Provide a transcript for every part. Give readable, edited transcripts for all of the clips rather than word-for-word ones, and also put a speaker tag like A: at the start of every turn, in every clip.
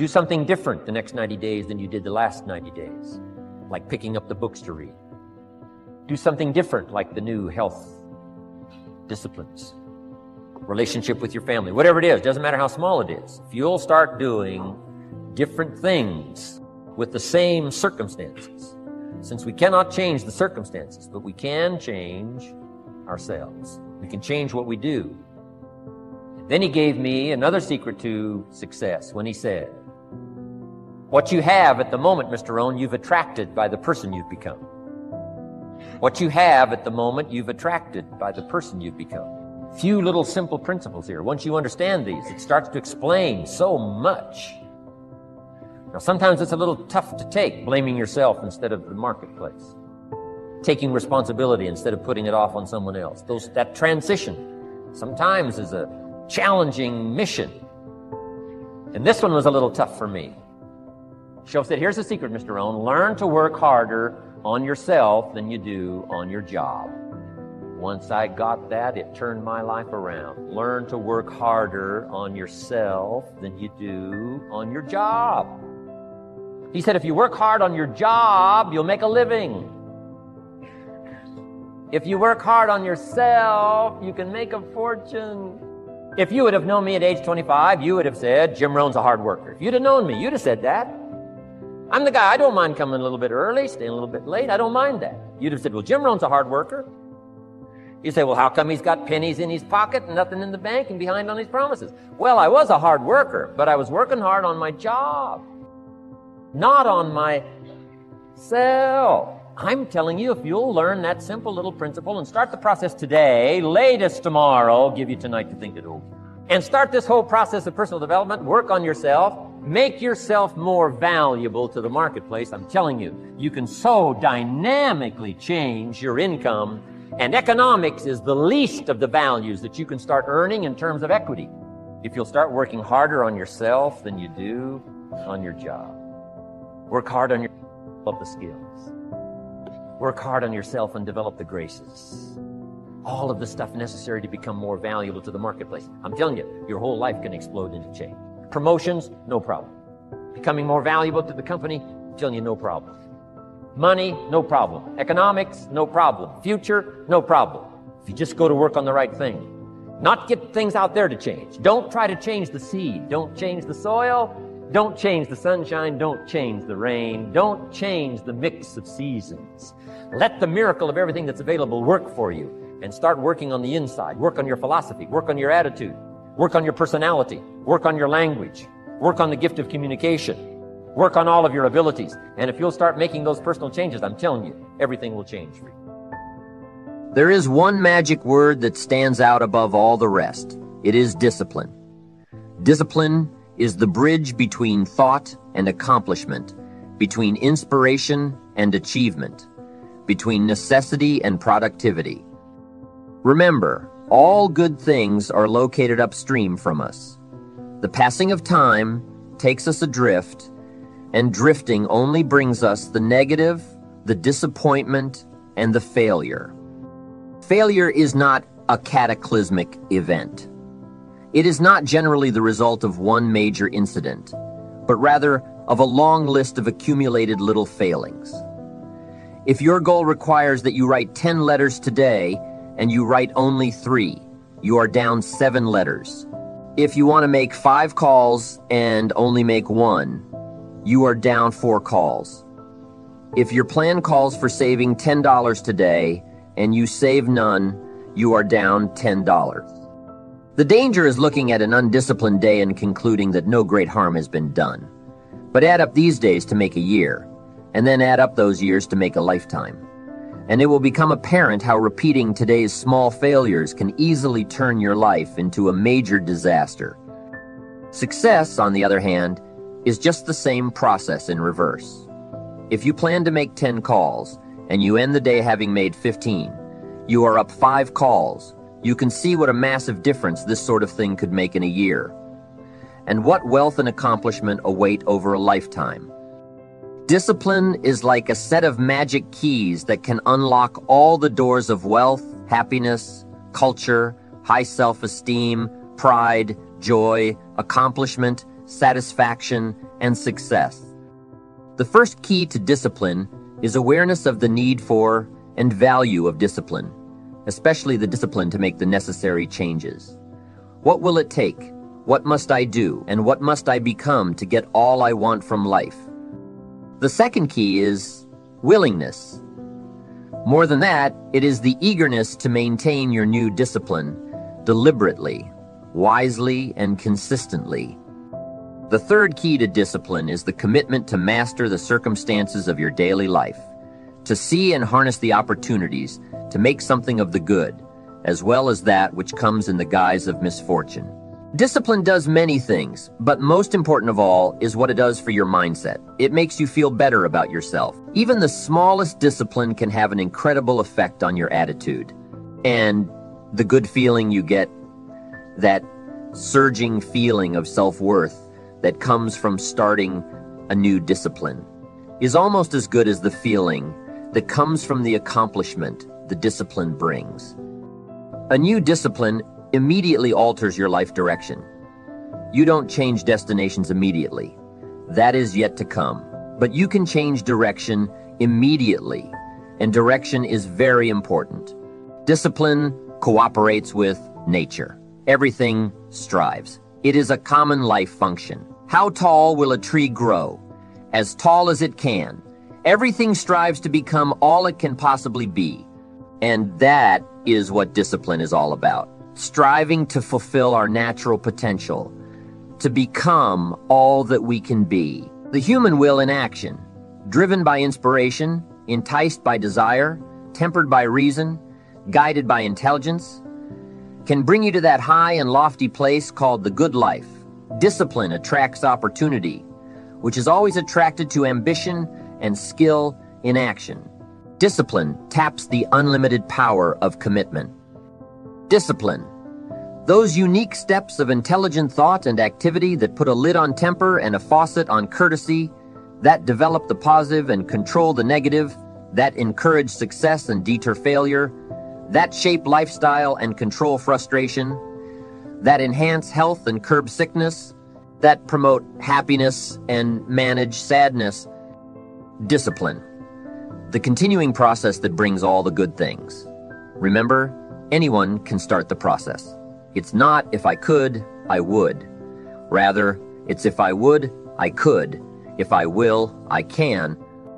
A: Do something different the next 90 days than you did the last 90 days, like picking up the books to read. Do something different, like the new health disciplines, relationship with your family, whatever it is, doesn't matter how small it is. If you'll start doing different things with the same circumstances, since we cannot change the circumstances, but we can change ourselves. We can change what we do. Then he gave me another secret to success when he said, what you have at the moment, Mr. Rohn, you've attracted by the person you've become. What you have at the moment, you've attracted by the person you've become. Few little simple principles here. Once you understand these, it starts to explain so much. Now, sometimes it's a little tough to take, blaming yourself instead of the marketplace, taking responsibility instead of putting it off on someone else. That transition sometimes is a challenging mission. And this one was a little tough for me. Shoaff said, here's the secret, Mr. Rohn. Learn to work harder on yourself than you do on your job. Once I got that, it turned my life around. Learn to work harder on yourself than you do on your job. He said, if you work hard on your job, you'll make a living. If you work hard on yourself, you can make a fortune. If you would have known me at age 25, you would have said, Jim Rohn's a hard worker. If you'd have known me, you'd have said that. I'm the guy, I don't mind coming a little bit early, staying a little bit late. I don't mind that. You'd have said, well, Jim Rohn's a hard worker. You say, well, how come he's got pennies in his pocket and nothing in the bank and behind on his promises? Well, I was a hard worker, but I was working hard on my job, not on myself. I'm telling you, if you'll learn that simple little principle and start the process today, latest tomorrow, give you tonight to think it over, and start this whole process of personal development, work on yourself, make yourself more valuable to the marketplace. I'm telling you, you can so dynamically change your income, and economics is the least of the values that you can start earning in terms of equity if you'll start working harder on yourself than you do on your job. Work hard on develop the skills. Work hard on yourself and develop the graces. All of the stuff necessary to become more valuable to the marketplace. I'm telling you, your whole life can explode into change. Promotions, no problem. Becoming more valuable to the company, I'm telling you, no problem. Money, no problem. Economics, no problem. Future, no problem. If you just go to work on the right thing. Not get things out there to change. Don't try to change the seed. Don't change the soil. Don't change the sunshine. Don't change the rain. Don't change the mix of seasons. Let the miracle of everything that's available work for you, and start working on the inside. Work on your philosophy. Work on your attitude. Work on your personality. Work on your language. Work on the gift of communication. Work on all of your abilities. And if you'll start making those personal changes, I'm telling you, everything will change for you.
B: There is one magic word that stands out above all the rest. It is discipline. Discipline is the bridge between thought and accomplishment, between inspiration and achievement, between necessity and productivity. Remember, all good things are located upstream from us. The passing of time takes us adrift, and drifting only brings us the negative, the disappointment, and the failure. Failure is not a cataclysmic event. It is not generally the result of one major incident, but rather of a long list of accumulated little failings. If your goal requires that you write 10 letters today, and you write only 3, you are down 7 letters. If you want to make 5 calls and only make 1, you are down 4 calls. If your plan calls for saving $10 today and you save none, you are down $10. The danger is looking at an undisciplined day and concluding that no great harm has been done. But add up these days to make a year, and then add up those years to make a lifetime. And it will become apparent how repeating today's small failures can easily turn your life into a major disaster. Success, on the other hand, is just the same process in reverse. If you plan to make 10 calls, and you end the day having made 15, you are up 5 calls. You can see what a massive difference this sort of thing could make in a year, and what wealth and accomplishment await over a lifetime. Discipline is like a set of magic keys that can unlock all the doors of wealth, happiness, culture, high self-esteem, pride, joy, accomplishment, satisfaction, and success. The first key to discipline is awareness of the need for and value of discipline, especially the discipline to make the necessary changes. What will it take? What must I do? And what must I become to get all I want from life? The second key is willingness. More than that, it is the eagerness to maintain your new discipline deliberately, wisely, and consistently. The third key to discipline is the commitment to master the circumstances of your daily life, to see and harness the opportunities to make something of the good, as well as that which comes in the guise of misfortune. Discipline does many things, but most important of all is what it does for your mindset. It makes you feel better about yourself. Even the smallest discipline can have an incredible effect on your attitude. And the good feeling you get, that surging feeling of self-worth that comes from starting a new discipline, is almost as good as the feeling that comes from the accomplishment the discipline brings. A new discipline immediately alters your life direction. You don't change destinations immediately. That is yet to come. But you can change direction immediately, and direction is very important. Discipline cooperates with nature. Everything strives. It is a common life function. How tall will a tree grow? As tall as it can. Everything strives to become all it can possibly be. And that is what discipline is all about. Striving to fulfill our natural potential, to become all that we can be. The human will in action, driven by inspiration, enticed by desire, tempered by reason, guided by intelligence, can bring you to that high and lofty place called the good life. Discipline attracts opportunity, which is always attracted to ambition and skill in action. Discipline taps the unlimited power of commitment. Discipline. Those unique steps of intelligent thought and activity that put a lid on temper and a faucet on courtesy, that develop the positive and control the negative, that encourage success and deter failure, that shape lifestyle and control frustration, that enhance health and curb sickness, that promote happiness and manage sadness. Discipline. The continuing process that brings all the good things. Remember, anyone can start the process. It's not if I could, I would. Rather, it's if I would, I could. If I will, I can.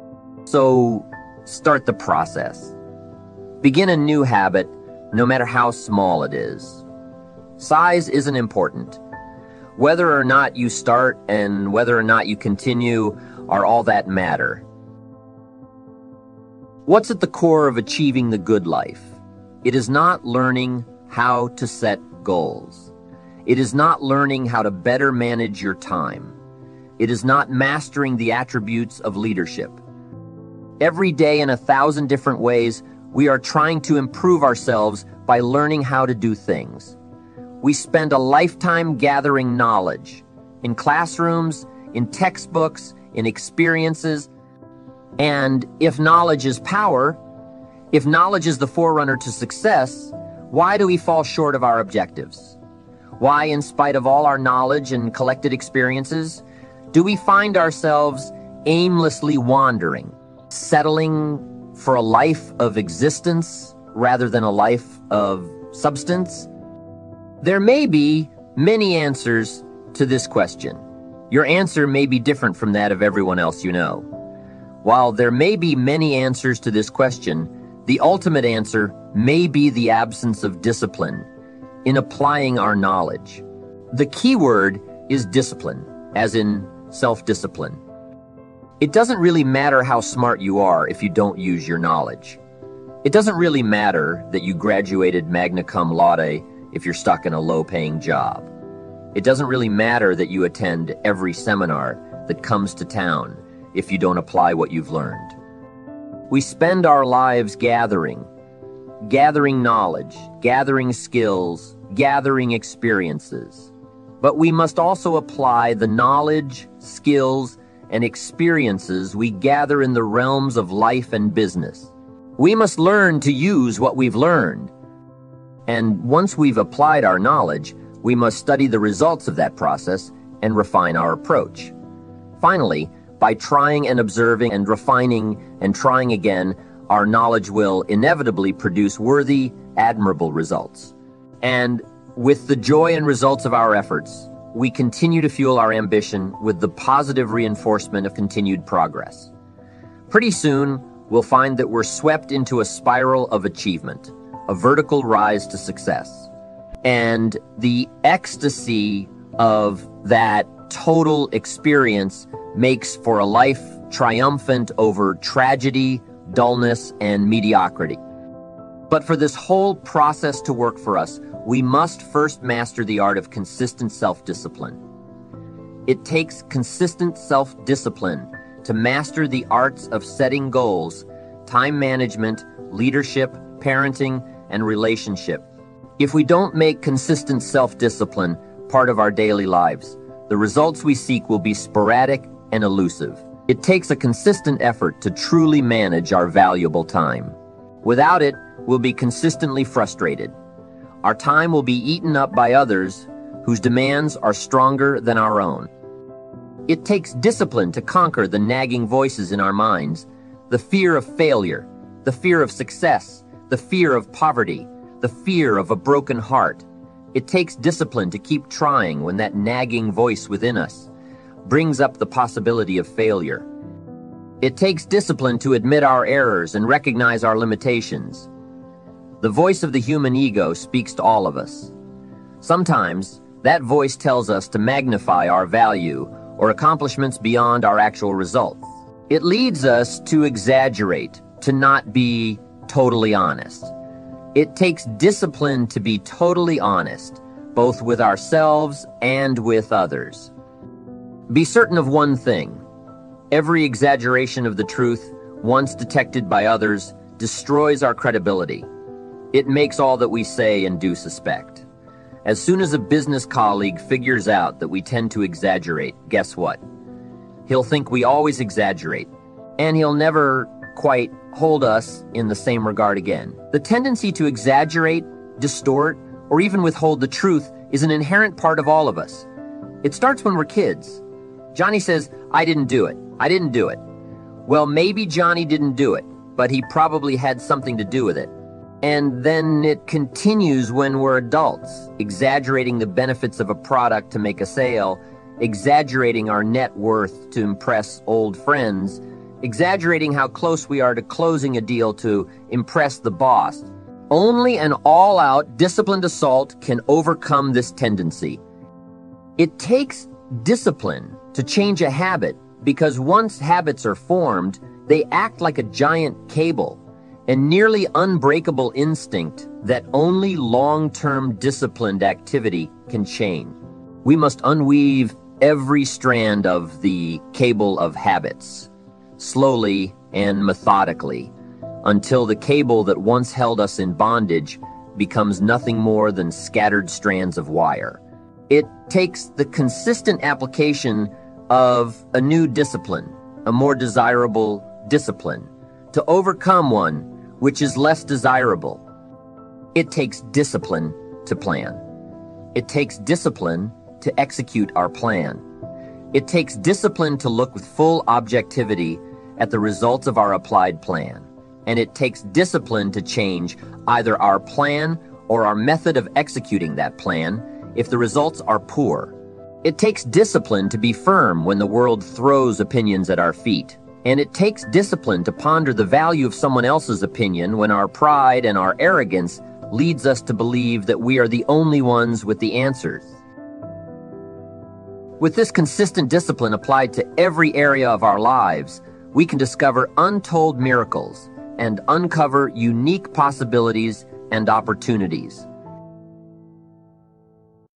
B: So, start the process. Begin a new habit, no matter how small it is. Size isn't important. Whether or not you start and whether or not you continue are all that matter. What's at the core of achieving the good life? It is not learning how to set goals. It is not learning how to better manage your time. It is not mastering the attributes of leadership. Every day in 1,000 different ways, we are trying to improve ourselves by learning how to do things. We spend a lifetime gathering knowledge in classrooms, in textbooks, in experiences. And if knowledge is power, if knowledge is the forerunner to success, why do we fall short of our objectives? Why, in spite of all our knowledge and collected experiences, do we find ourselves aimlessly wandering, settling for a life of existence rather than a life of substance? There may be many answers to this question. Your answer may be different from that of everyone else you know. While there may be many answers to this question, the ultimate answer may be the absence of discipline in applying our knowledge. The key word is discipline, as in self-discipline. It doesn't really matter how smart you are if you don't use your knowledge. It doesn't really matter that you graduated magna cum laude if you're stuck in a low-paying job. It doesn't really matter that you attend every seminar that comes to town if you don't apply what you've learned. We spend our lives gathering knowledge, gathering skills, gathering experiences. But we must also apply the knowledge, skills, and experiences we gather in the realms of life and business. We must learn to use what we've learned. And once we've applied our knowledge, we must study the results of that process and refine our approach. Finally, by trying and observing and refining and trying again, our knowledge will inevitably produce worthy, admirable results. And with the joy and results of our efforts, we continue to fuel our ambition with the positive reinforcement of continued progress. Pretty soon, we'll find that we're swept into a spiral of achievement, a vertical rise to success. And the ecstasy of that total experience makes for a life triumphant over tragedy, dullness, and mediocrity. But for this whole process to work for us, we must first master the art of consistent self-discipline. It takes consistent self-discipline to master the arts of setting goals, time management, leadership, parenting, and relationship. If we don't make consistent self-discipline part of our daily lives, the results we seek will be sporadic and elusive. It takes a consistent effort to truly manage our valuable time. Without it, we'll be consistently frustrated. Our time will be eaten up by others whose demands are stronger than our own. It takes discipline to conquer the nagging voices in our minds, the fear of failure, the fear of success, the fear of poverty, the fear of a broken heart. It takes discipline to keep trying when that nagging voice within us brings up the possibility of failure. It takes discipline to admit our errors and recognize our limitations. The voice of the human ego speaks to all of us. Sometimes, that voice tells us to magnify our value or accomplishments beyond our actual results. It leads us to exaggerate, to not be totally honest. It takes discipline to be totally honest, both with ourselves and with others. Be certain of one thing. Every exaggeration of the truth, once detected by others, destroys our credibility. It makes all that we say and do suspect. As soon as a business colleague figures out that we tend to exaggerate, guess what? He'll think we always exaggerate, and he'll never quite hold us in the same regard again. The tendency to exaggerate, distort, or even withhold the truth is an inherent part of all of us. It starts when we're kids. Johnny says, "I didn't do it. I didn't do it." Well, maybe Johnny didn't do it, but he probably had something to do with it. And then it continues when we're adults, exaggerating the benefits of a product to make a sale, exaggerating our net worth to impress old friends, exaggerating how close we are to closing a deal to impress the boss. Only an all-out, disciplined assault can overcome this tendency. It takes discipline to change a habit because once habits are formed, they act like a giant cable, a nearly unbreakable instinct that only long-term disciplined activity can change. We must unweave every strand of the cable of habits, slowly and methodically, until the cable that once held us in bondage becomes nothing more than scattered strands of wire. It takes the consistent application of a new discipline, a more desirable discipline, to overcome one which is less desirable. It takes discipline to plan. It takes discipline to execute our plan. It takes discipline to look with full objectivity at the results of our applied plan. And it takes discipline to change either our plan or our method of executing that plan if the results are poor. It takes discipline to be firm when the world throws opinions at our feet. And it takes discipline to ponder the value of someone else's opinion when our pride and our arrogance leads us to believe that we are the only ones with the answers. With this consistent discipline applied to every area of our lives, we can discover untold miracles and uncover unique possibilities and opportunities.